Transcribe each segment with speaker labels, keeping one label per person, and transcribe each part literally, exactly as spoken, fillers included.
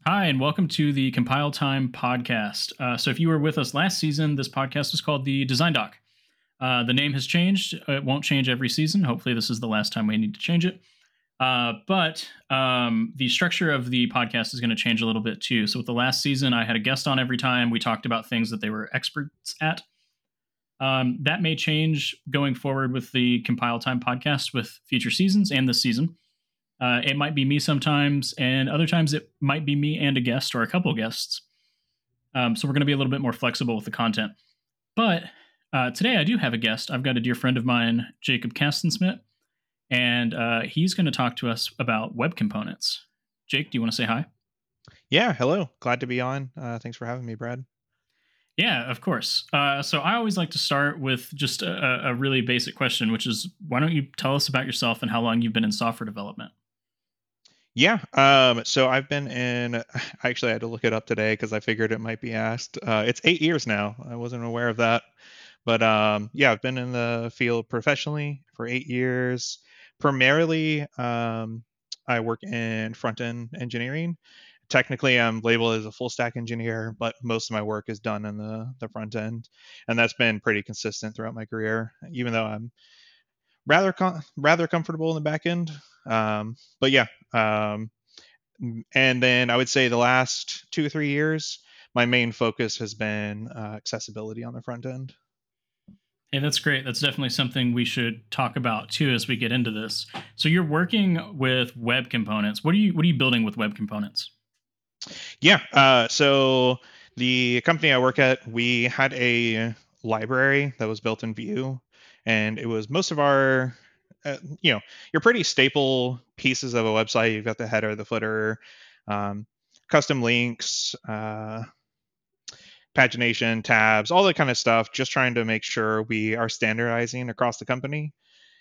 Speaker 1: Hi, and welcome to the Compile Time podcast. Uh, so, if you were with us last season, this podcast was called the Design Doc. Uh, the name has changed. It won't change every season. Hopefully, this is the last time we need to change it. Uh, but um, the structure of the podcast is going to change a little bit too. So, with the last season, I had a guest on every time. We talked about things that they were experts at. Um, that may change going forward with the Compile Time podcast with future seasons and this season. Uh, it might be me sometimes, and other times it might be me and a guest or a couple of guests. Um, so we're going to be a little bit more flexible with the content. But uh, today I do have a guest. I've got a dear friend of mine, Jacob Castensmith, and uh, he's going to talk to us about web components. Jake, do you want to say hi?
Speaker 2: Yeah, hello. Glad to be on. Uh, thanks for having me, Brad.
Speaker 1: Yeah, of course. Uh, so I always like to start with just a, a really basic question, which is why don't you tell us about yourself and how long you've been in software development?
Speaker 2: Yeah, um, so I've been in. I actually had to look it up today because I figured it might be asked. Uh, it's eight years now. I wasn't aware of that, but um, yeah, I've been in the field professionally for eight years. Primarily, um, I work in front end engineering. Technically, I'm labeled as a full stack engineer, but most of my work is done in the the front end, and that's been pretty consistent throughout my career. Even though I'm rather com- rather comfortable in the back end. Um, but yeah, um, and then I would say the last two or three years, my main focus has been uh, accessibility on the front end.
Speaker 1: Hey, that's great. That's definitely something we should talk about too as we get into this. So you're working with web components. What are you what are you building with web components?
Speaker 2: Yeah, uh, so the company I work at, we had a library that was built in Vue, and it was most of our uh, you know, your pretty staple pieces of a website. You've got the header, the footer, um, custom links, uh, pagination, tabs, all that kind of stuff, just trying to make sure we are standardizing across the company.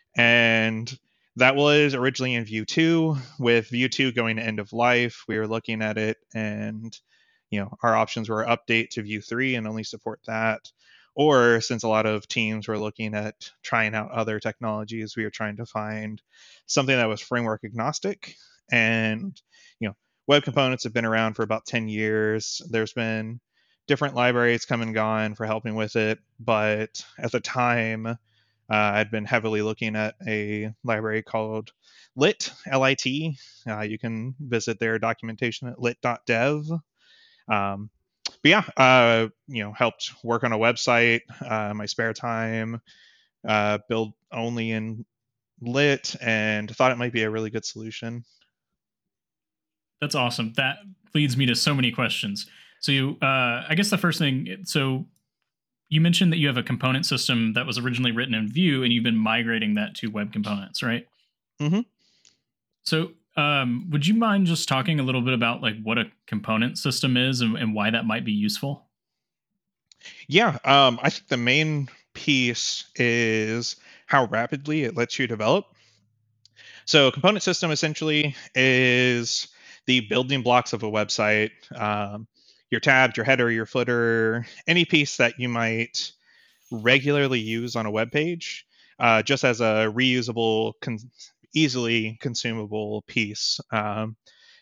Speaker 2: And that was originally in Vue two. With Vue two going to end of life, we were looking at it, and you know, our options were update to Vue three and only support that. Or since a lot of teams were looking at trying out other technologies, we were trying to find something that was framework agnostic. And you know, web components have been around for about ten years. There's been different libraries come and gone for helping with it, but at the time, uh, I'd been heavily looking at a library called Lit, L I T. Uh, you can visit their documentation at lit dot dev. Um, but yeah, uh, you know, helped work on a website, uh, my spare time, uh, build only in Lit, and thought it might be a really good solution.
Speaker 1: That's awesome. That leads me to so many questions. So you uh I guess the first thing so you mentioned that you have a component system that was originally written in Vue and you've been migrating that to web components, right?
Speaker 2: hmm
Speaker 1: So um would you mind just talking a little bit about like what a component system is and, and why that might be useful?
Speaker 2: Yeah, um, I think the main piece is how rapidly it lets you develop. So, a component system essentially is the building blocks of a website. Um, your tabs, your header, your footer, any piece that you might regularly use on a web page, uh, just as a reusable, con- easily consumable piece. Um,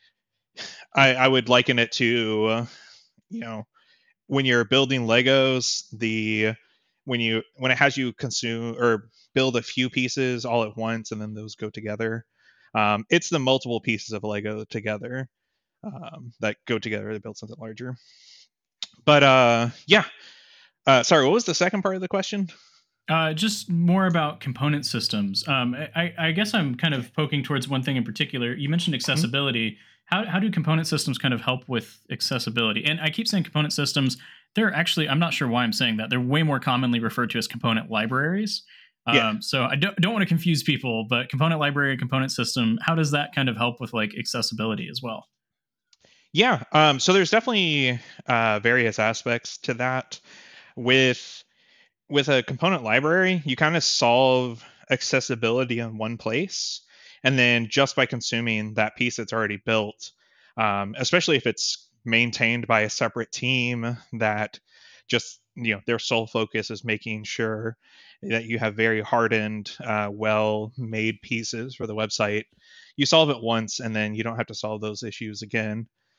Speaker 2: I, I would liken it to, uh, you know, when you're building Legos, the when you when it has you consume or build a few pieces all at once and then those go together. Um, it's the multiple pieces of Lego together um, that go together to build something larger. But uh, yeah, uh, sorry, what was the second part of the question?
Speaker 1: Uh, just more about component systems. Um, I, I guess I'm kind
Speaker 2: Yeah.
Speaker 1: of poking towards one thing in particular. You mentioned
Speaker 2: Mhm.
Speaker 1: accessibility. How, how do component systems kind of help with accessibility? And I keep saying component systems. They're actually, I'm not sure why I'm saying that. They're way more commonly referred to as component libraries.
Speaker 2: Yeah.
Speaker 1: Um, so I don't, don't want to confuse people, but component library, component system, how does that kind of help with like accessibility as well?
Speaker 2: Yeah. Um, so there's definitely uh, various aspects to that. With with a component library, you kind of solve accessibility in one place, and then just by consuming that piece that's already built, um, especially if it's maintained by a separate team that just you know their sole focus is making sure that you have very hardened, uh, well made pieces for the website. You solve it once, and then you don't have to solve those issues again.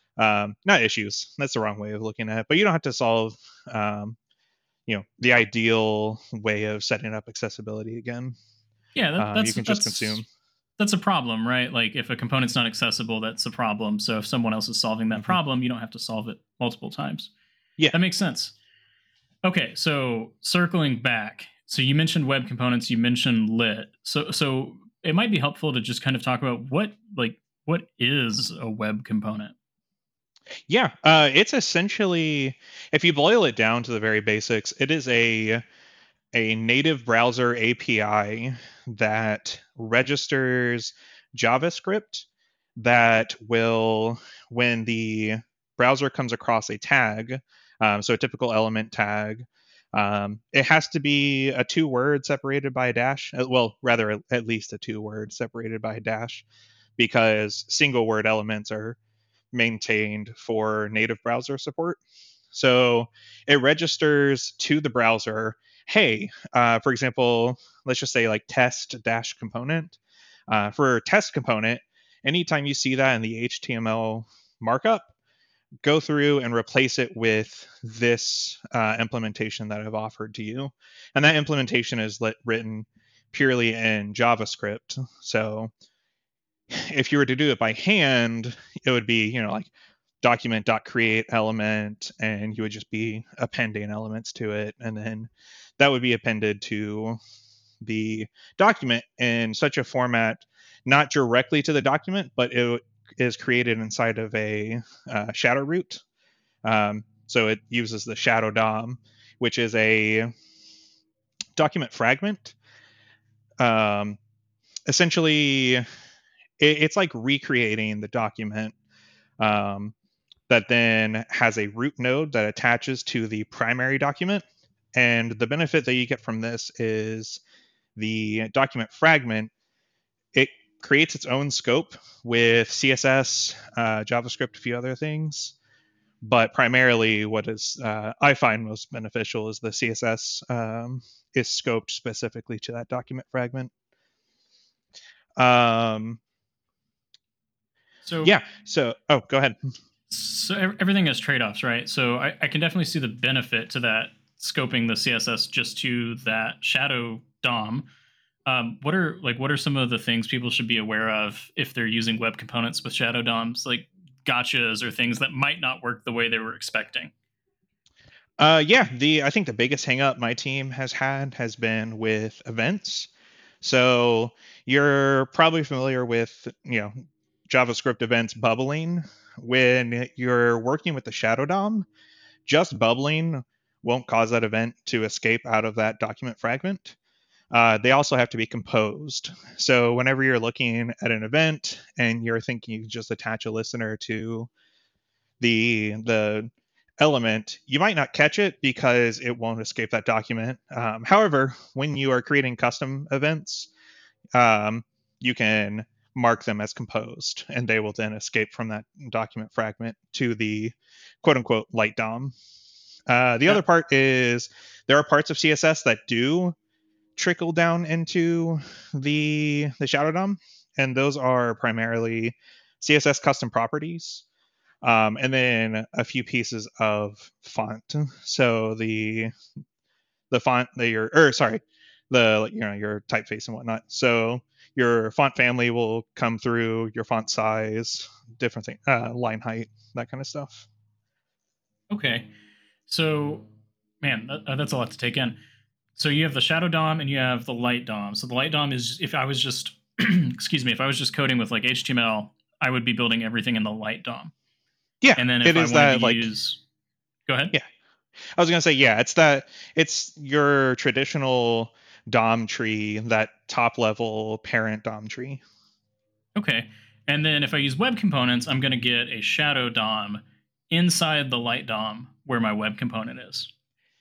Speaker 2: um, not issues. That's the wrong way of looking at it. But you don't have to solve, um, you know, the ideal way of setting up accessibility again.
Speaker 1: Yeah, that,
Speaker 2: Um, you
Speaker 1: that's
Speaker 2: can just consume.
Speaker 1: that's that's a problem, right? Like if a component's not accessible, that's a problem. So if someone else is solving that
Speaker 2: hmm
Speaker 1: problem, you don't have to solve it multiple times.
Speaker 2: Yeah.
Speaker 1: That makes sense. Okay, so circling back, so you mentioned web components, you mentioned lit. So so it might be helpful to just kind of talk about what like what is a web component?
Speaker 2: Yeah. Uh, it's essentially, if you boil it down to the very basics, it is a a native browser A P I that registers JavaScript that will, when the browser comes across a tag, um, so a typical element tag, um, it has to be a two word separated by a dash. uh, Well, rather, at least a two word separated by a dash, because single word elements are maintained for native browser support. So it registers to the browser, hey, uh, for example, let's just say like test dash component. Uh, for test component, anytime you see that in the H T M L markup, go through and replace it with this uh, implementation that I've offered to you. And that implementation is lit, written purely in JavaScript. So if you were to do it by hand, it would be, you know, like document.create element, and you would just be appending elements to it. And then that would be appended to the document in such a format, not directly to the document, but it is created inside of a uh, shadow root. Um, so it uses the shadow D O M, which is a document fragment. Um, essentially, it, it's like recreating the document, um, that then has a root node that attaches to the primary document. And the benefit that you get from this is the document fragment, it creates its own scope with C S S, uh, JavaScript, a few other things. But primarily, what is uh, I find most beneficial is the C S S um, is scoped specifically to that document fragment. Um,
Speaker 1: So
Speaker 2: yeah. So, oh, go ahead.
Speaker 1: so ev- everything has trade-offs, right? So I, I can definitely see the benefit to that scoping the C S S just to that shadow D O M. Um, what are like what are some of the things people should be aware of if they're using web components with shadow D O Ms, like gotchas or things that might not work the way they were expecting?
Speaker 2: Uh, yeah, the I think the biggest hang up my team has had has been with events. So you're probably familiar with, you know, JavaScript events bubbling. When you're working with the shadow D O M, just bubbling won't cause that event to escape out of that document fragment. Uh, they also have to be composed. So whenever you're looking at an event and you're thinking you can just attach a listener to the the element, you might not catch it because it won't escape that document. Um, however, when you are creating custom events, um, you can mark them as composed, and they will then escape from that document fragment to the quote unquote light D O M. Uh, the
Speaker 1: Yeah.
Speaker 2: other part is there are parts of C S S that do trickle down into the the shadow D O M, and those are primarily C S S custom properties, um, and then a few pieces of font. So the the font that you're, or sorry, the you know your typeface and whatnot. So your font family will come through, your font size, different thing, uh, line height, that kind of stuff.
Speaker 1: Okay. So, man, that, uh, that's a lot to take in. So you have the shadow D O M and you have the light D O M. So the light D O M is if I was just excuse me, if I was just coding with like H T M L, I would be building everything in the light D O M.
Speaker 2: Yeah,
Speaker 1: And then
Speaker 2: it
Speaker 1: if I
Speaker 2: is
Speaker 1: wanted to
Speaker 2: that like
Speaker 1: use go ahead.
Speaker 2: yeah. I was gonna say yeah, it's that it's your traditional D O M tree, that top level parent D O M tree.
Speaker 1: Okay. And then if I use web components, I'm going to get a shadow D O M inside the light D O M where my web component is.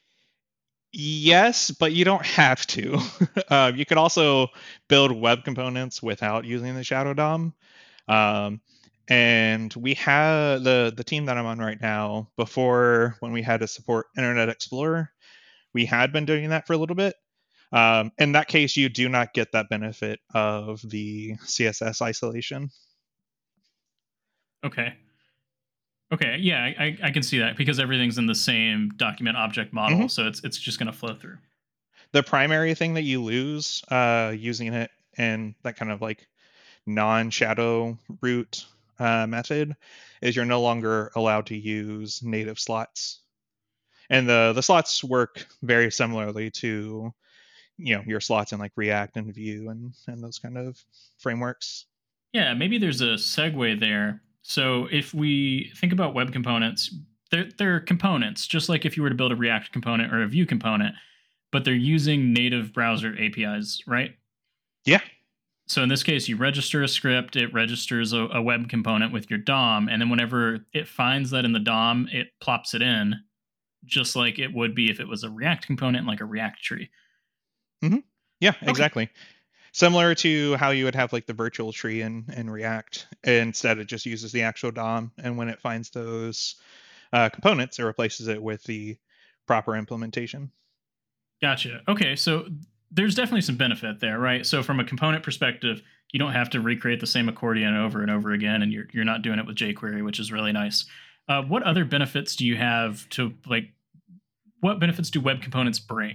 Speaker 2: Yes, but you don't have to. uh, you can also build web components without using the Shadow D O M. Um, and we have the the team that I'm on right now. Before, when we had to support Internet Explorer, we had been doing that for a little bit. Um, in that case, you do not get that benefit of the C S S isolation.
Speaker 1: Okay. Okay, yeah, I, I I can see that because everything's in the same document object model,
Speaker 2: Hmm.
Speaker 1: so it's it's just going to flow through.
Speaker 2: The primary thing that you lose uh, using it in that kind of like non-shadow root uh, method is you're no longer allowed to use native slots. And the the slots work very similarly to, you know, your slots in like React and Vue and and those kind of frameworks.
Speaker 1: Yeah, maybe there's a segue there. So if we think about web components, they're they're components, just like if you were to build a React component or a Vue component, but they're using native browser A P Is, right?
Speaker 2: Yeah.
Speaker 1: So in this case, you register a script, it registers a, a web component with your D O M, and then whenever it finds that in the D O M, it plops it in, just like it would be if it was a React component, like a React tree.
Speaker 2: Hmm. Yeah,
Speaker 1: Okay.
Speaker 2: exactly. Similar to how you would have like the virtual tree in, in React. Instead, it just uses the actual D O M, and when it finds those uh, components, it replaces it with the proper implementation.
Speaker 1: Gotcha. Okay, so there's definitely some benefit there, right? So from a component perspective, you don't have to recreate the same accordion over and over again, and you're you're not doing it with jQuery, which is really nice. Uh, what other benefits do you have to like? What benefits do web components bring?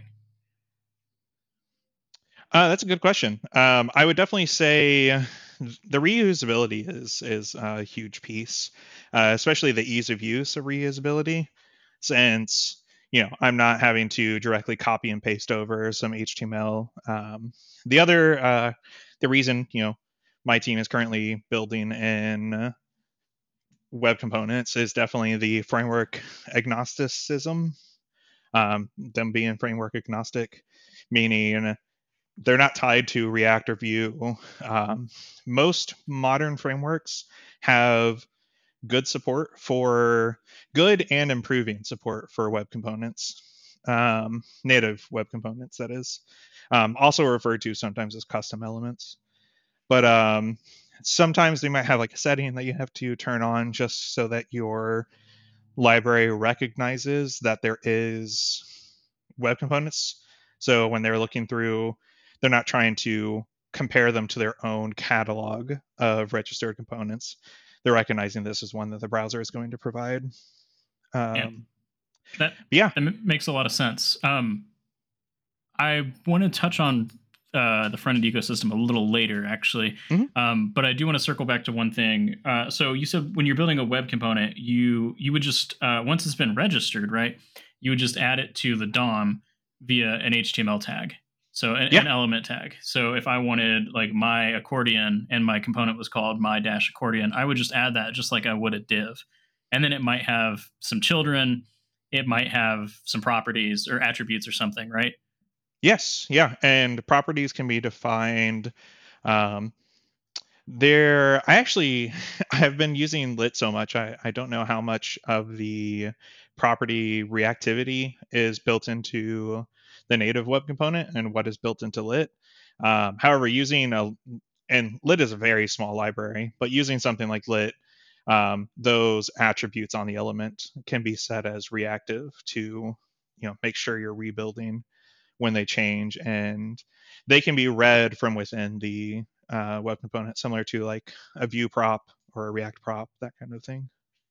Speaker 2: Uh, that's a good question. Um, I would definitely say the reusability is is a huge piece, uh, especially the ease of use of reusability, since you know I'm not having to directly copy and paste over some H T M L. Um, the other uh, the reason you know my team is currently building in web components is definitely the framework agnosticism. Um, them being framework agnostic, meaning they're not tied to React or Vue. Um, most modern frameworks have good support for good and improving support for web components, um, native web components, that is. Um, also referred to sometimes as custom elements. But um, sometimes they might have like a setting that you have to turn on just so that your library recognizes that there is web components. So when they're looking through, they're not trying to compare them to their own catalog of registered components. They're recognizing this as one that the browser is going to provide.
Speaker 1: Yeah,
Speaker 2: Um,
Speaker 1: that
Speaker 2: yeah.
Speaker 1: that m- makes a lot of sense. Um, I want to touch on uh, the front end ecosystem a little later, actually,
Speaker 2: Mhm.
Speaker 1: um, but I do want to circle back to one thing. Uh, so you said when you're building a web component, you you would just uh, once it's been registered, right? You would just add it to the D O M via an H T M L tag, so an,
Speaker 2: Yeah.
Speaker 1: an element tag. So if I wanted like my accordion and my component was called my dash accordion, I would just add that just like I would a div, and then it might have some children, it might have some properties or attributes or something, right?
Speaker 2: Yes. Yeah. And properties can be defined. Um, There, I actually I've been using lit so much. I, I don't know how much of the property reactivity is built into the native web component and what is built into lit. Um, however, using a and lit is a very small library, but using something like lit, um, those attributes on the element can be set as reactive to you know make sure you're rebuilding when they change, and they can be read from within the uh, web component, similar to like a Vue prop or a React prop, that kind of thing.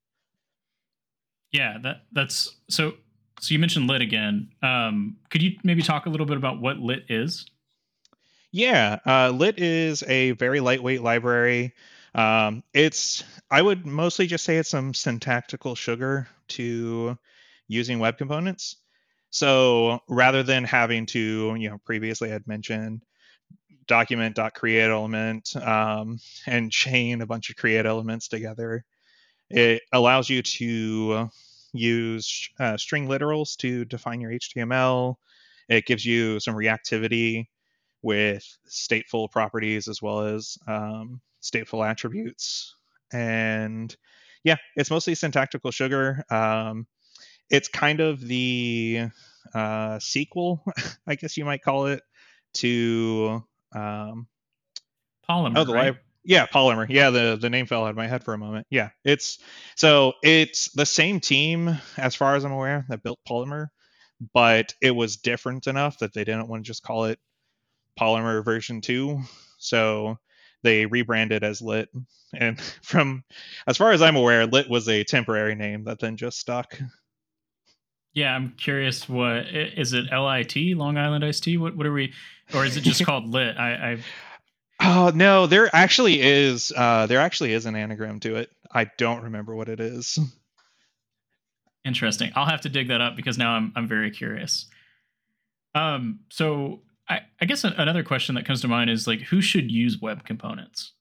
Speaker 1: Yeah, that that's so. So you mentioned lit again. Um, could you maybe talk a little bit about what lit is?
Speaker 2: Yeah, uh, lit is a very lightweight library. Um, it's I would mostly just say it's some syntactical sugar to using web components. So rather than having to, you know, previously I'd mentioned document.create element um, and chain a bunch of create elements together. It allows you to use uh, string literals to define your H T M L. It gives you some reactivity with stateful properties as well as um, stateful attributes. And yeah, it's mostly syntactical sugar. Um, it's kind of the uh, sequel, I guess you might call it, to um, oh
Speaker 1: Polymer,
Speaker 2: the
Speaker 1: right?
Speaker 2: live yeah Polymer. Yeah, the the name fell out of my head for a moment. Yeah, it's so it's the same team as far as I'm aware that built Polymer, but it was different enough that they didn't want to just call it Polymer version two. So they rebranded as Lit. And from as far as I'm aware, Lit was a temporary name that then just stuck.
Speaker 1: Yeah, I'm curious. What is it? L I T, Long Island Iced Tea. What what are we, or is it just called Lit? I, I
Speaker 2: Oh no, there actually is uh, there actually is an anagram to it. I don't remember what it is.
Speaker 1: Interesting. I'll have to dig that up because now I'm I'm very curious. Um, so I, I guess another question that comes to mind is like, who should use web components?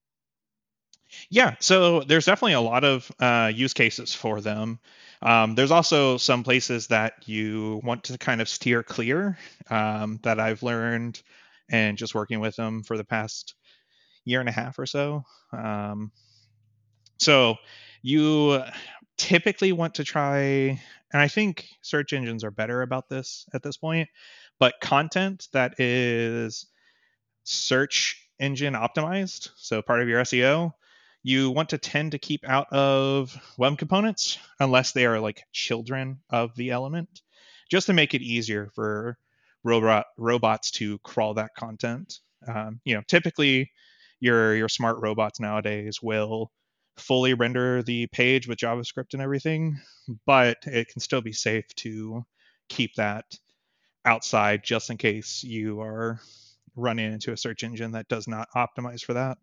Speaker 2: Yeah, so there's definitely a lot of uh, use cases for them. Um, there's also some places that you want to kind of steer clear um, that I've learned and just working with them for the past year and a half or so. Um, so you typically want to try, and I think search engines are better about this at this point, but content that is search engine optimized, so part of your S E O, you want to tend to keep out of web components unless they are like children of the element, just to make it easier for robot robots to crawl that content. Um, you know, typically your your smart robots nowadays will fully render the page with JavaScript and everything, but it can still be safe to keep that outside just in case you are running into a search engine that does not optimize for that.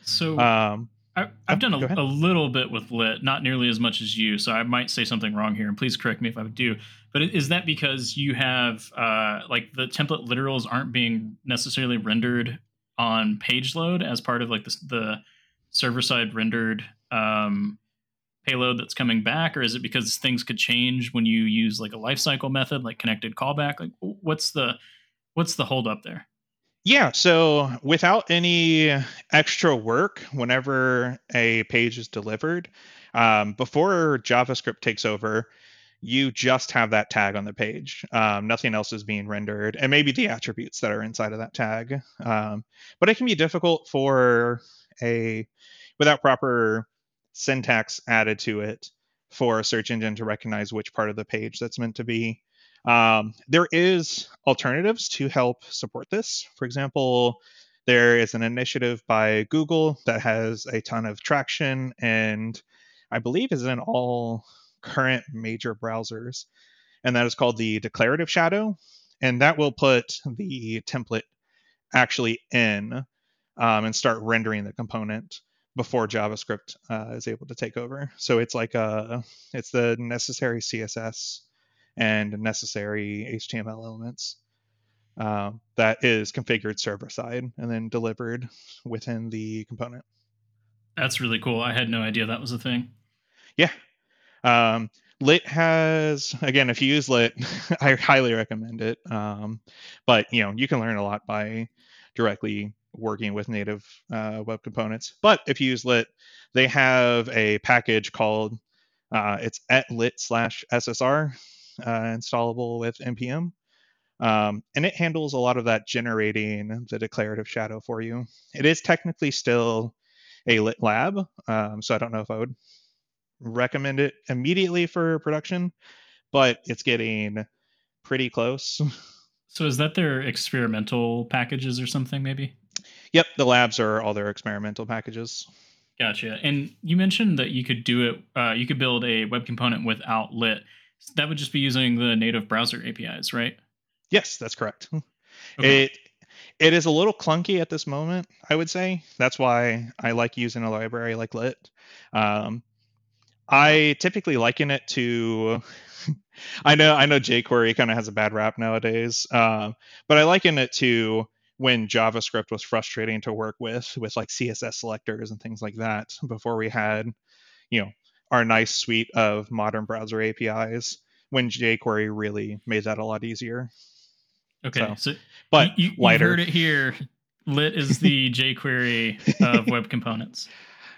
Speaker 1: So
Speaker 2: Um,
Speaker 1: I,
Speaker 2: oh,
Speaker 1: I've done
Speaker 2: go
Speaker 1: a,
Speaker 2: ahead.
Speaker 1: a little bit with Lit, not nearly as much as you. So I might say something wrong here, and please correct me if I do. But is that because you have uh, like the template literals aren't being necessarily rendered on page load as part of like the, the server side rendered um, payload that's coming back, or is it because things could change when you use like a lifecycle method, like connected callback? Like, what's the what's the hold up there?
Speaker 2: Yeah, so without any extra work, whenever a page is delivered, um, before JavaScript takes over, you just have that tag on the page. Um, nothing else is being rendered, and maybe the attributes that are inside of that tag. Um, but it can be difficult for a, without proper syntax added to it, for a search engine to recognize which part of the page that's meant to be. Um, there is alternatives to help support this. For example, there is an initiative by Google that has a ton of traction and I believe is in all current major browsers, and that is called the declarative shadow. And that will put the template actually in um, and start rendering the component before JavaScript uh, is able to take over. So it's like a, it's the necessary C S S and necessary H T M L elements uh, that is configured server side and then delivered within the component.
Speaker 1: That's really cool. I had no idea that was a thing.
Speaker 2: Yeah. Um, Lit has, again, if you use Lit, I highly recommend it. Um, but you know, you can learn a lot by directly working with native uh, web components. But if you use Lit, they have a package called uh, it's at lit slash ssr uh, installable with npm. Um, and it handles a lot of that generating the declarative shadow for you. It is technically still a lit lab, um, so I don't know if I would recommend it immediately for production, but it's getting pretty close.
Speaker 1: So is that their experimental packages or something, maybe?
Speaker 2: Yep, the labs are all their experimental packages.
Speaker 1: Gotcha. And you mentioned that you could do it, uh, you could build a web component without Lit. That would just be using the native browser A P Is, right?
Speaker 2: Yes, that's correct.
Speaker 1: Okay.
Speaker 2: It it is a little clunky at this moment, I would say. That's why I like using a library like Lit. Um, I typically liken it to I know I know jQuery kind of has a bad rap nowadays, um, but I liken it to when JavaScript was frustrating to work with, with like C S S selectors and things like that. Before we had, you know, our nice suite of modern browser A P Is, when jQuery really made that a lot easier.
Speaker 1: Okay.
Speaker 2: So,
Speaker 1: So
Speaker 2: but
Speaker 1: you, you, you've
Speaker 2: lighter.
Speaker 1: heard it here. Lit is the jQuery of web components.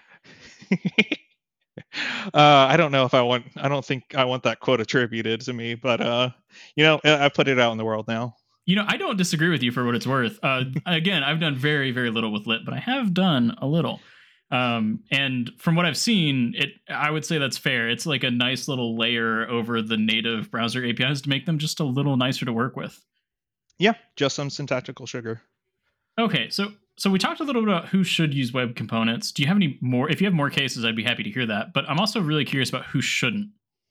Speaker 2: uh, I don't know if I want. I don't think I want that quote attributed to me, but uh, you know, I I put it out in the world now.
Speaker 1: You know, I don't disagree with you for what it's worth. Uh, again, I've done very, very little with Lit, but I have done a little. Um, and from what I've seen, it I would say that's fair. It's like a nice little layer over the native browser A P Is to make them just a little nicer to work with.
Speaker 2: Yeah, just some syntactical sugar.
Speaker 1: Okay, so So we talked a little bit about who should use web components. Do you have any more? If you have more cases, I'd be happy to hear that. But I'm also really curious about who shouldn't.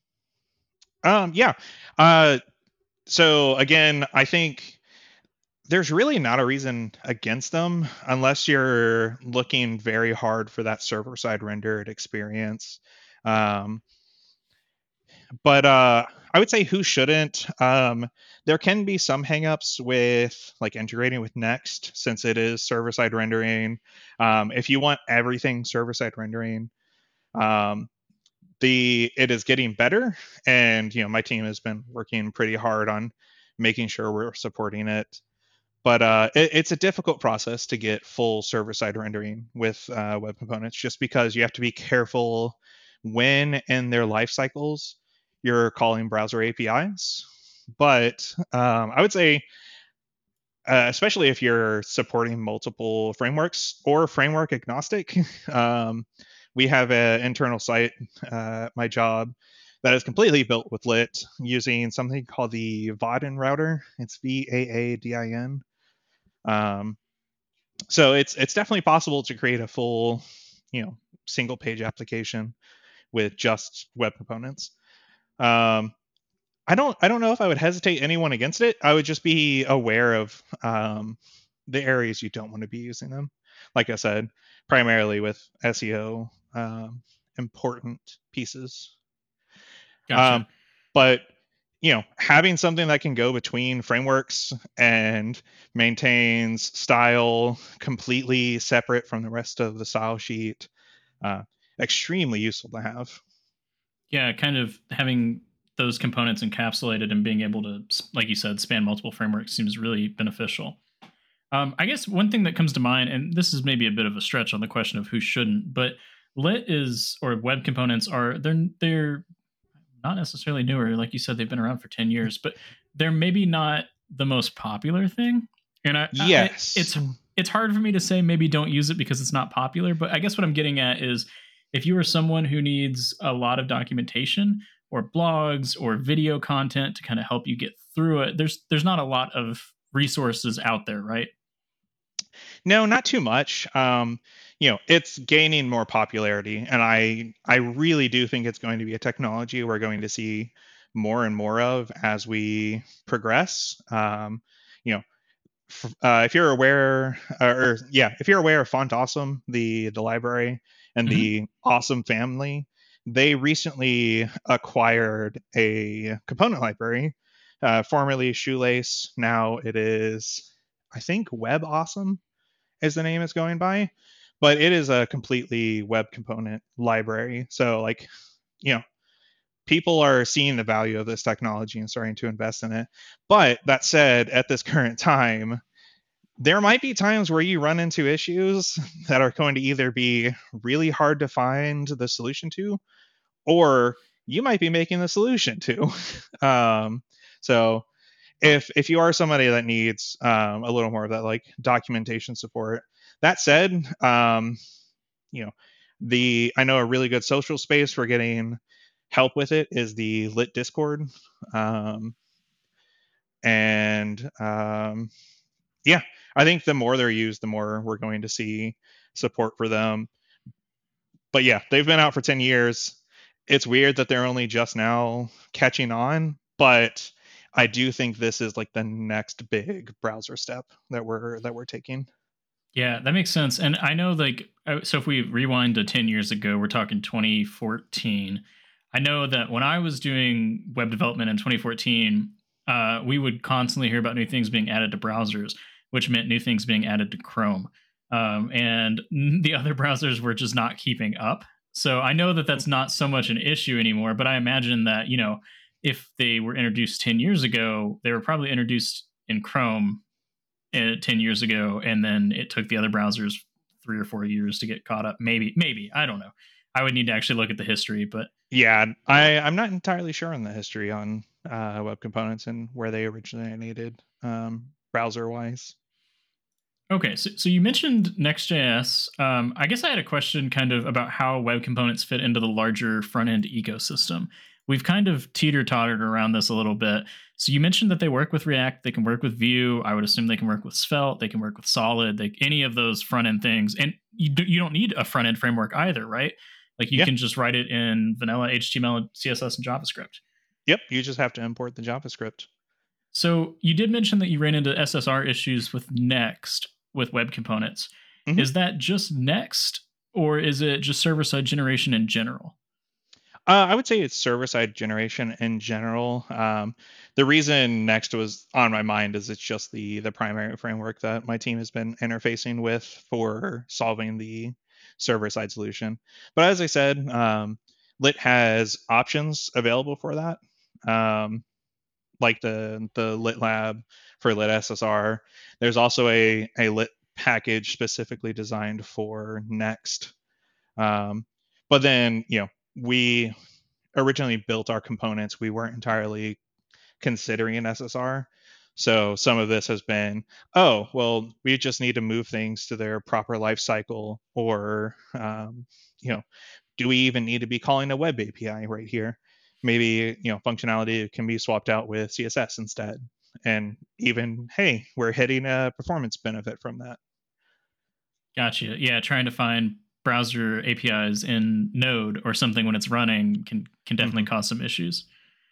Speaker 2: Um, yeah. Uh, so again, I think there's really not a reason against them unless you're looking very hard for that server side rendered experience. Um, but uh, I would say who shouldn't. Um, there can be some hangups with like integrating with Next since it is server side rendering. Um, if you want everything server side rendering, um, the it is getting better, and you know my team has been working pretty hard on making sure we're supporting it. But uh, it, it's a difficult process to get full server side rendering with uh, web components, just because you have to be careful when in their life cycles you're calling browser A P Is. But um, I would say, uh, especially if you're supporting multiple frameworks or framework agnostic, um, we have an internal site, uh, my job, that is completely built with Lit using something called the Vaadin router. It's V A A D I N. Um, so it's it's definitely possible to create a full, you know, single page application with just web components. Um, I don't I don't know if I would hesitate anyone against it. I would just be aware of um, the areas you don't want to be using them. Like I said, primarily with S E O um, important pieces. Um,
Speaker 1: Gotcha.
Speaker 2: but you know, having something that can go between frameworks and maintains style completely separate from the rest of the style sheet, uh, extremely useful to have.
Speaker 1: Yeah, kind of having those components encapsulated and being able to, like you said, span multiple frameworks seems really beneficial. Um, I guess one thing that comes to mind, and this is maybe a bit of a stretch on the question of who shouldn't, but Lit is or web components are they're they're not necessarily newer. Like you said, they've been around for ten years, but they're maybe not the most popular thing. And I, I
Speaker 2: Yes.
Speaker 1: it's it's hard for me to say maybe don't use it because it's not popular. But I guess what I'm getting at is if you are someone who needs a lot of documentation or blogs or video content to kind of help you get through it, there's there's not a lot of resources out there, right?
Speaker 2: No, not too much. Um, you know, it's gaining more popularity, and I I really do think it's going to be a technology we're going to see more and more of as we progress. Um, you know, f- uh, if you're aware, uh, or yeah, if you're aware of Font Awesome, the the library and
Speaker 1: Hmm.
Speaker 2: the Awesome family, they recently acquired a component library, uh, formerly Shoelace. Now it is, I think, Web Awesome is the name it's going by, but it is a completely web component library. So like, you know, people are seeing the value of this technology and starting to invest in it. But that said, at this current time, there might be times where you run into issues that are going to either be really hard to find the solution to, or you might be making the solution to. um, so if if you are somebody that needs um, a little more of that like documentation support, that said, um, you know, the I know a really good social space for getting help with it is the Lit Discord, um, and um, yeah, I think the more they're used, the more we're going to see support for them. But yeah, they've been out for ten years. It's weird that they're only just now catching on, but I do think this is like the next big browser step that we're that we're taking.
Speaker 1: Yeah, that makes sense. And I know, like, uh, so if we rewind to ten years ago, we're talking twenty fourteen. I know that when I was doing web development in twenty fourteen, uh, we would constantly hear about new things being added to browsers, which meant new things being added to Chrome. Um, and n- the other browsers were just not keeping up. So I know that that's not so much an issue anymore, but I imagine that, you know, if they were introduced ten years ago, they were probably introduced in Chrome uh, ten years ago, and then it took the other browsers three or four years to get caught up. Maybe, maybe I don't know. I would need to actually look at the history, but
Speaker 2: Yeah, I I'm not entirely sure on the history on uh, web components and where they originated um, browser wise.
Speaker 1: okay. So, so you mentioned Next.js. Um, I guess I had a question kind of about how web components fit into the larger front end ecosystem. we've kind of teeter-tottered around this a little bit. So you mentioned that they work with React, they can work with Vue. I would assume they can work with Svelte, they can work with Solid, they, any of those front end things. And you do, you don't need a front end framework either, right? Like you
Speaker 2: Yeah.
Speaker 1: can just write it in vanilla H T M L, C S S, and JavaScript.
Speaker 2: Yep. You just have to import the JavaScript.
Speaker 1: So you did mention that you ran into S S R issues with Next with web components.
Speaker 2: Mm-hmm.
Speaker 1: Is that just Next, or is it just server-side generation in general?
Speaker 2: Uh, I would say it's server-side generation in general. Um, the reason Next was on my mind is it's just the the primary framework that my team has been interfacing with for solving the server-side solution. But as I said, um, Lit has options available for that, um, like the the Lit Lab for Lit S S R. There's also a a Lit package specifically designed for Next. Um, but then, you know, we originally built our components, we weren't entirely considering an S S R. So some of this has been, oh, well, we just need to move things to their proper life cycle, or, um, you know, do we even need to be calling a web A P I right here? Maybe, you know, functionality can be swapped out with C S S instead. And even, hey, we're hitting a performance benefit from that.
Speaker 1: Gotcha. Yeah, trying to find browser A P Is in Node or something when it's running can can definitely
Speaker 2: Mm-hmm.
Speaker 1: cause some issues.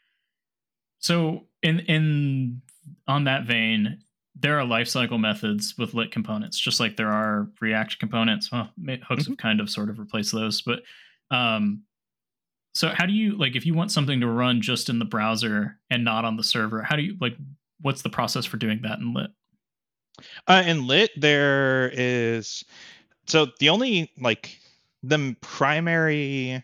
Speaker 1: So in in on that vein, there are lifecycle methods with lit components, just like there are React components. Well, hooks
Speaker 2: Mm-hmm.
Speaker 1: have kind of sort of replaced those, but um, so how do you, like, if you want something to run just in the browser and not on the server? How do you, like, what's the process for doing that in lit?
Speaker 2: Uh, in Lit, there is, so the only like the primary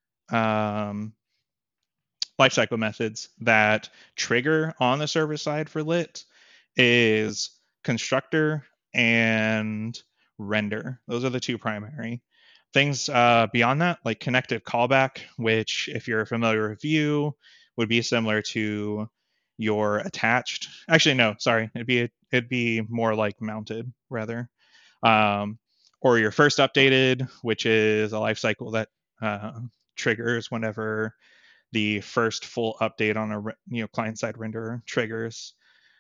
Speaker 2: um, lifecycle methods that trigger on the server side for Lit is constructor and render. Those are the two primary things. Uh, beyond that, like connective callback, which if you're familiar with Vue, would be similar to your attached. Actually, no, sorry, it'd be it'd be more like mounted rather. Um, or your first updated, which is a lifecycle that uh, triggers whenever the first full update on a you know client side renderer triggers,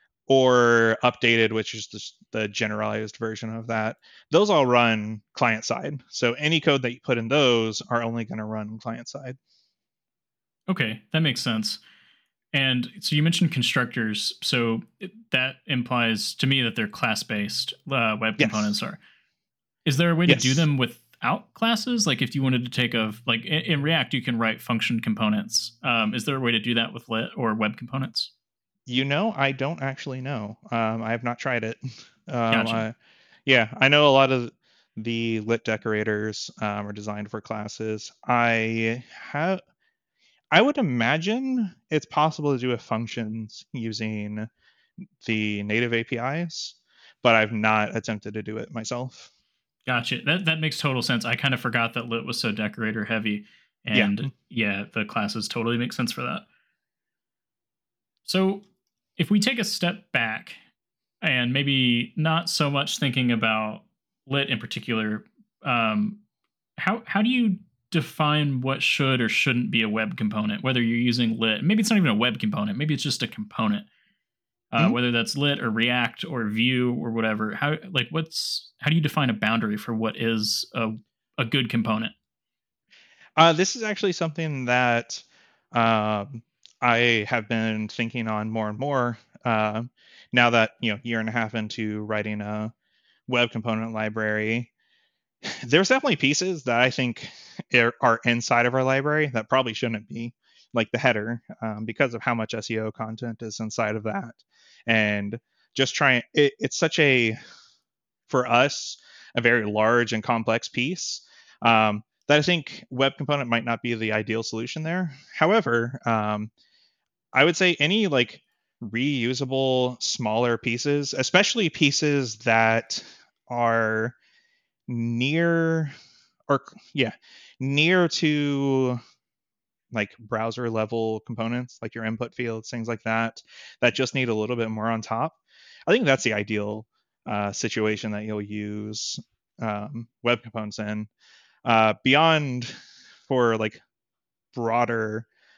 Speaker 2: or updated, which is just the generalized version of that. Those all run client side. So any code that you put in those are only going to run client side.
Speaker 1: Okay, that makes sense. And so you mentioned constructors, so it, that implies to me that they're class-based. Uh, web
Speaker 2: Yes.
Speaker 1: components are. Is there a way to do
Speaker 2: Yes.
Speaker 1: them without classes? Like if you wanted to take a, like in, in React, you can write function components. Um, is there a way to do that with lit or web components?
Speaker 2: You know, I don't actually know. Um, I have not tried it. Um,
Speaker 1: Gotcha.
Speaker 2: I, yeah, I know a lot of the lit decorators um, are designed for classes. I have, I would imagine it's possible to do with functions using the native A P Is, but I've not attempted to do it myself.
Speaker 1: Gotcha. That that makes total sense. I kind of forgot that lit was so decorator heavy,
Speaker 2: Yeah.
Speaker 1: and yeah, the classes totally make sense for that. So, if we take a step back and maybe not so much thinking about lit in particular, um, how how do you define what should or shouldn't be a web component? Whether you're using lit, maybe it's not even a web component, maybe it's just a component. Uh,
Speaker 2: Mhm.
Speaker 1: whether that's lit or React or Vue or whatever. How, like, what's how do you define a boundary for what is a a good component?
Speaker 2: Uh, this is actually something that um, I have been thinking on more and more. Uh, now that you know, year and a half into writing a web component library, there's definitely pieces that I think are are inside of our library that probably shouldn't be, like the header, um, because of how much S E O content is inside of that, and just trying. It, it's such a, for us, a very large and complex piece, um, that I think web component might not be the ideal solution there. However, um, I would say any like reusable smaller pieces, especially pieces that are near, or yeah, near to like browser level components, like your input fields, things like that, that just need a little bit more on top. I think that's the ideal uh, situation that you'll use um, web components in. Uh, beyond, for like broader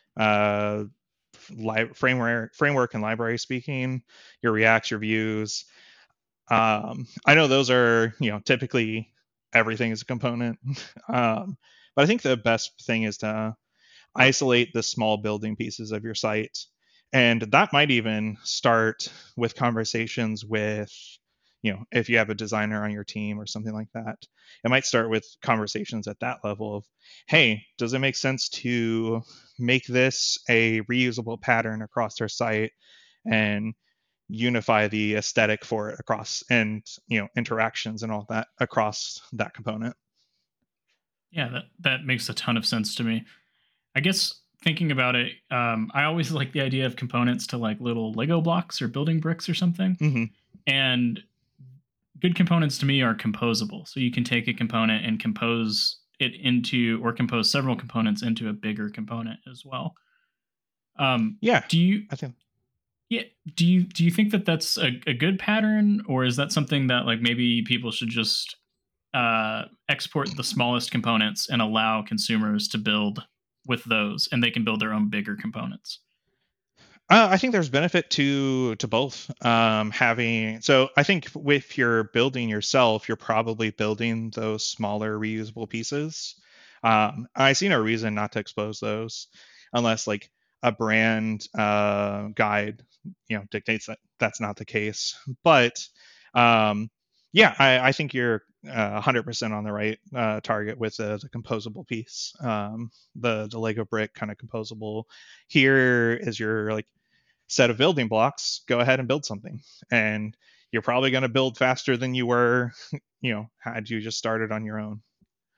Speaker 2: uh, li- framework, framework and library speaking, your Reacts, your Views. Um, I know those are, you know, typically everything is a component. um, but I think the best thing is to isolate the small building pieces of your site. And that might even start with conversations with, you know, if you have a designer on your team or something like that. It might start with conversations at that level of, hey, does it make sense to make this a reusable pattern across our site and unify the aesthetic for it across, and, you know, interactions and all that across that component?
Speaker 1: Yeah, that that makes a ton of sense to me. I guess thinking about it, um, I always like the idea of components to like little Lego blocks or building bricks or something.
Speaker 2: Hmm.
Speaker 1: And good components to me are composable. So you can take a component and compose it into, or compose several components into a bigger component as well. Um,
Speaker 2: Yeah,
Speaker 1: do you,
Speaker 2: I think.
Speaker 1: yeah, do you, do you think that that's a, a good pattern, or is that something that like maybe people should just uh, export the smallest components and allow consumers to build with those, and they can build their own bigger components?
Speaker 2: Uh, I think there's benefit to to both. Um, having so I think if you're building yourself, you're probably building those smaller reusable pieces. Um, I see no reason not to expose those, unless like a brand uh, guide, you know, dictates that that's not the case. But um, yeah, I, I think you're uh, one hundred percent on the right uh, target with the, the composable piece. Um, the the Lego brick kind of composable. Here is your like set of building blocks, go ahead and build something. And you're probably going to build faster than you were, you know, had you just started on your own.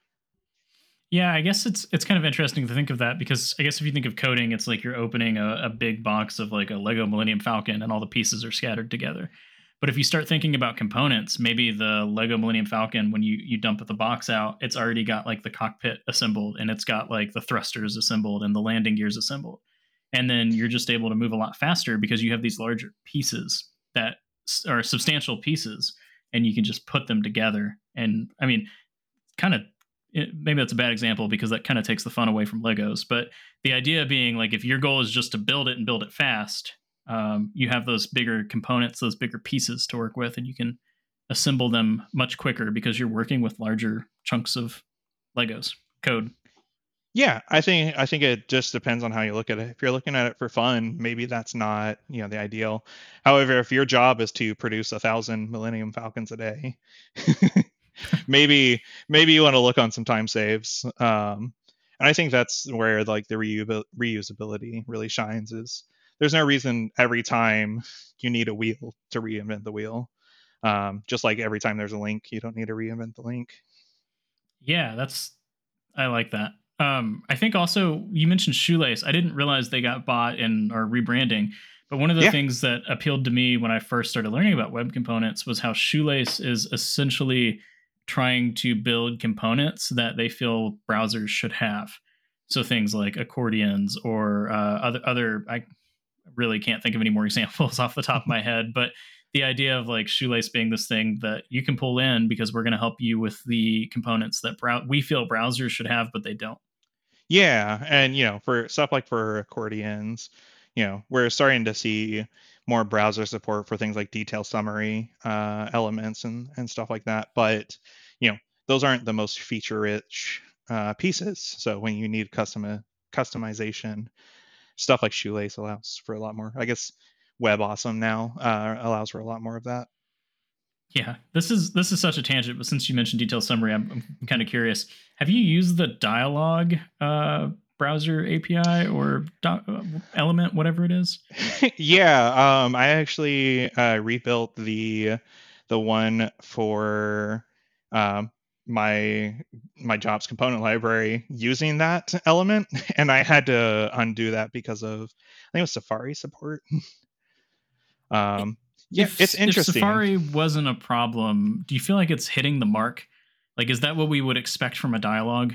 Speaker 1: Yeah, I guess it's it's kind of interesting to think of that, because I guess if you think of coding, it's like you're opening a, a big box of like a Lego Millennium Falcon and all the pieces are scattered together. But if you start thinking about components, maybe the Lego Millennium Falcon, when you you dump the box out, it's already got like the cockpit assembled, and it's got like the thrusters assembled and the landing gears assembled. And then you're just able to move a lot faster because you have these larger pieces that s- are substantial pieces, and you can just put them together. And I mean, kind of, maybe that's a bad example because that kind of takes the fun away from Legos. But the idea being like, if your goal is just to build it and build it fast, um, you have those bigger components, those bigger pieces to work with, and you can assemble them much quicker because you're working with larger chunks of Legos code.
Speaker 2: Yeah, I think I think it just depends on how you look at it. If you're looking at it for fun, maybe that's not, you know, the ideal. However, if your job is to produce a thousand Millennium Falcons a day, maybe maybe you want to look on some time saves. Um, and I think that's where like the reu- reusability really shines. Is there's no reason every time you need a wheel to reinvent the wheel. Um, just like every time there's a link, you don't need to reinvent the link.
Speaker 1: Yeah, that's, I like that. Um, I think also you mentioned Shoelace. I didn't realize they got bought and are rebranding. But one of the
Speaker 2: Yeah,
Speaker 1: things that appealed to me when I first started learning about web components was how Shoelace is essentially trying to build components that they feel browsers should have. So things like accordions or uh, other other. I really can't think of any more examples off the top of my head, but the idea of like Shoelace being this thing that you can pull in because we're going to help you with the components that brow- we feel browsers should have, but they don't.
Speaker 2: yeah, and you know, for stuff like for accordions, you know, we're starting to see more browser support for things like detail summary uh, elements and and stuff like that. But you know, those aren't the most feature rich uh, pieces. So when you need custom customization, stuff like Shoelace allows for a lot more. I guess WebAwesome now uh, allows for a lot more of that.
Speaker 1: Yeah, this is this is such a tangent, but since you mentioned detail summary, I'm, I'm kind of curious. Have you used the dialog uh, browser A P I or do- uh, element, whatever it is?
Speaker 2: Yeah, um, I actually uh, rebuilt the the one for um, my my jobs component library using that element, and I had to undo that because of, I think it was Safari support. Um, yeah, it's
Speaker 1: If if
Speaker 2: interesting.
Speaker 1: Safari wasn't a problem, do you feel like it's hitting the mark? Like, is that what we would expect from a dialogue?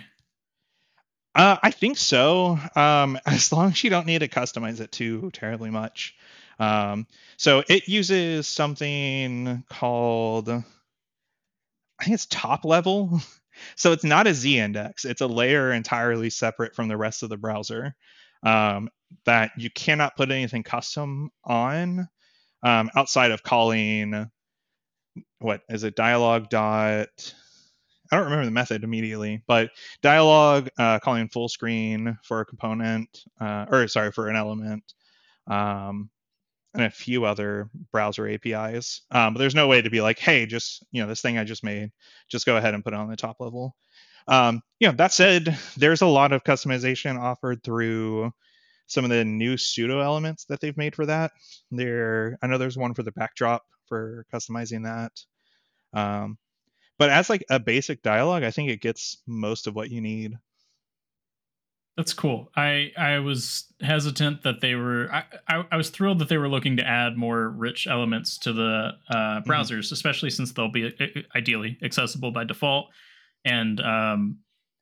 Speaker 2: Uh, I think so. Um, as long as you don't need to customize it too terribly much. Um, so it uses something called, I think it's top level. So it's not a Z index. It's a layer entirely separate from the rest of the browser. um, that you cannot put anything custom on um, outside of calling, what is it, dialog dot, I don't remember the method immediately, but dialog uh, calling full screen for a component, uh, or sorry, for an element, um, and a few other browser A P Is. Um, but there's no way to be like, hey, just, you know, this thing I just made, just go ahead and put it on the top level. Um, you know, that said, there's a lot of customization offered through some of the new pseudo elements that they've made for that. There, I know there's one for the backdrop for customizing that. Um, but as like a basic dialogue, I think it gets most of what you need.
Speaker 1: That's cool. I I was hesitant that they were. I, I, I was thrilled that they were looking to add more rich elements to the uh,
Speaker 2: Mm-hmm.
Speaker 1: browsers, especially since they'll be uh, ideally accessible by default. And um,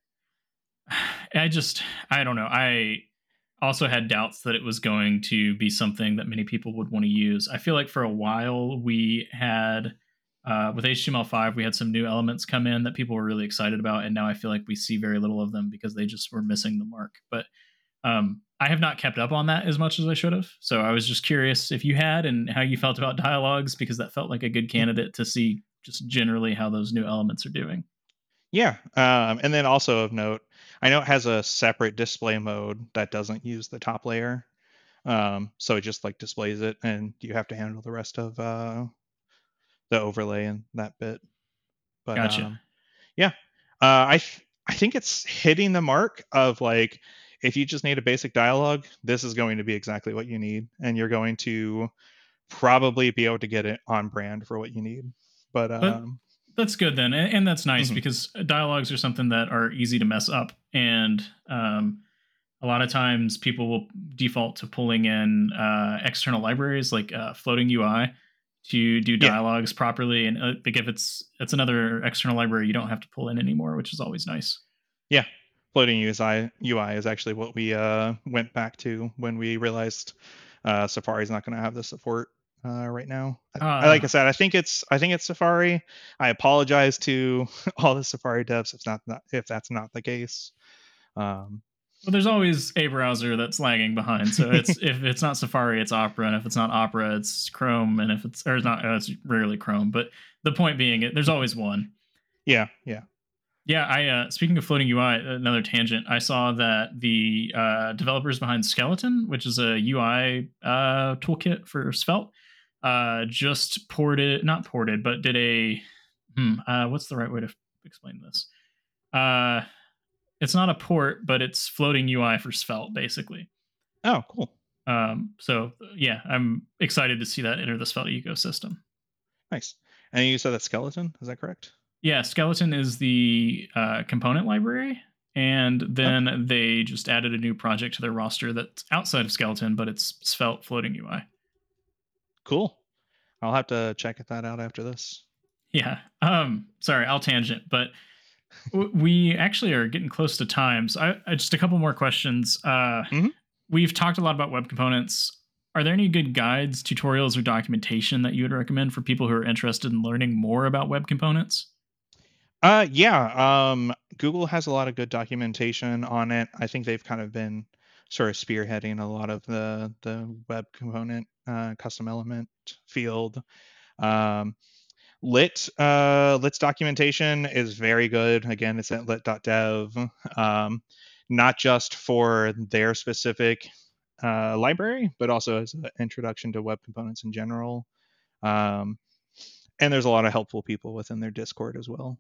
Speaker 1: I just I don't know. I also had doubts that it was going to be something that many people would want to use. I feel like for a while we had uh, with H T M L five we had some new elements come in that people were really excited about, and now I feel like we see very little of them because they just were missing the mark. But um, I have not kept up on that as much as I should have. So I was just curious if you had and how you felt about dialogues, because that felt like a good candidate to see just generally how those new elements are doing.
Speaker 2: Yeah, um, and then also of note, I know it has a separate display mode that doesn't use the top layer, um, so it just like displays it, and you have to handle the rest of uh, the overlay and that bit. But
Speaker 1: Gotcha.
Speaker 2: um, yeah, uh, I th- I think it's hitting the mark of like, if you just need a basic dialogue, this is going to be exactly what you need, and you're going to probably be able to get it on brand for what you need. But
Speaker 1: But
Speaker 2: um,
Speaker 1: that's good then, and, and that's nice
Speaker 2: mhm.
Speaker 1: because dialogues are something that are easy to mess up, and um, a lot of times people will default to pulling in uh, external libraries like uh, floating U I to do
Speaker 2: Yeah,
Speaker 1: dialogues properly, and uh, like if it's it's another external library you don't have to pull in anymore, which is always nice.
Speaker 2: yeah. Floating U I U I is actually what we uh, went back to when we realized uh, Safari's not going to have the support uh, right now. I, I
Speaker 1: Uh,
Speaker 2: like I said, I think it's I think it's Safari. I apologize to all the Safari devs if not, not if that's not the case. Um,
Speaker 1: well, there's always a browser that's lagging behind. So it's if it's not Safari, it's Opera, and if it's not Opera, it's Chrome, and if it's or it's not, uh, it's rarely Chrome. But the point being, it there's always one.
Speaker 2: yeah, yeah.
Speaker 1: Yeah, I uh, speaking of floating U I, another tangent. I saw that the uh, developers behind Skeleton, which is a U I uh, toolkit for Svelte, uh, just ported, not ported, but did a. Hmm, uh, what's the right way to f- explain this? Uh, it's not a port, but it's floating U I for Svelte, basically.
Speaker 2: Oh, cool.
Speaker 1: Um, so yeah, I'm excited to see that enter the Svelte ecosystem.
Speaker 2: Nice. And you said that skeleton, is that correct?
Speaker 1: Yeah, Skeleton is the uh, component library, and
Speaker 2: Okay,
Speaker 1: then they just added a new project to their roster that's outside of Skeleton, but it's Svelte floating U I.
Speaker 2: cool. I'll have to check that out after this.
Speaker 1: Yeah. Um. Sorry, I'll tangent, but w- we actually are getting close to time. So I, I just a couple more questions. Uh,
Speaker 2: hmm
Speaker 1: we've talked a lot about web components. Are there any good guides, tutorials, or documentation that you would recommend for people who are interested in learning more about web components?
Speaker 2: Uh, yeah. Um, Google has a lot of good documentation on it. I think they've kind of been sort of spearheading a lot of the the web component uh, custom element field. Um, Lit uh, Lit's documentation is very good. Again, it's at lit dot dev. Um, not just for their specific uh, library, but also as an introduction to web components in general. Um, and there's a lot of helpful people within their Discord as well.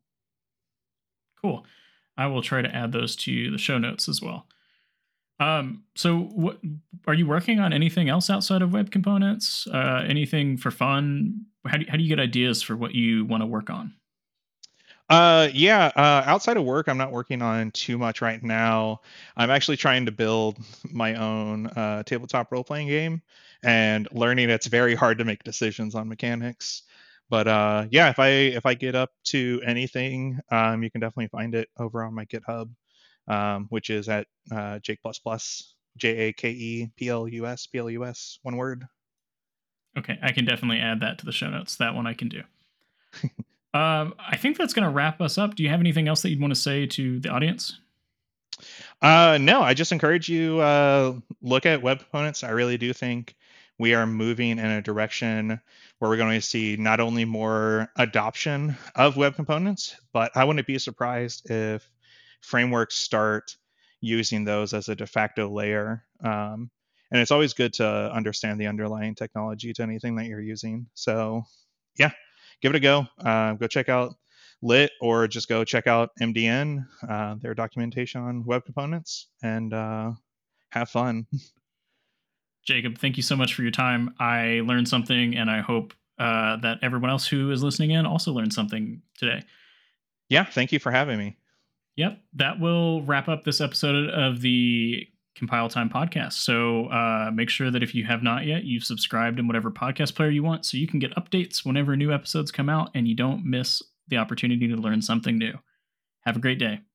Speaker 1: Cool. I will try to add those to the show notes as well. Um, so what are you working on anything else outside of web components? Uh, anything for fun? How do, how do you get ideas for what you want to work on?
Speaker 2: Uh, yeah. Uh, outside of work, I'm not working on too much right now. I'm actually trying to build my own uh, tabletop role playing game, and learning it's very hard to make decisions on mechanics. But uh, yeah, if I if I get up to anything, um, you can definitely find it over on my GitHub, um, which is at uh, Jake plus plus J A K E P L U S P L U S one word.
Speaker 1: Okay, I can definitely add that to the show notes. That one I can do. Um, I think that's going to wrap us up. Do you have anything else that you'd want to say to the audience?
Speaker 2: Uh, no, I just encourage you uh, look at web components. I really do think we are moving in a direction where we're going to see not only more adoption of web components, but I wouldn't be surprised if frameworks start using those as a de facto layer. Um, and it's always good to understand the underlying technology to anything that you're using. So, yeah, give it a go. Uh, go check out Lit, or just go check out M D N, uh, their documentation on web components, and uh, have fun.
Speaker 1: Jacob, thank you so much for your time. I learned something, and I hope uh, that everyone else who is listening in also learned something today.
Speaker 2: Yeah, thank you for having me.
Speaker 1: Yep, that will wrap up this episode of the Compile Time podcast. So uh, make sure that if you have not yet, you've subscribed in whatever podcast player you want so you can get updates whenever new episodes come out and you don't miss the opportunity to learn something new. Have a great day.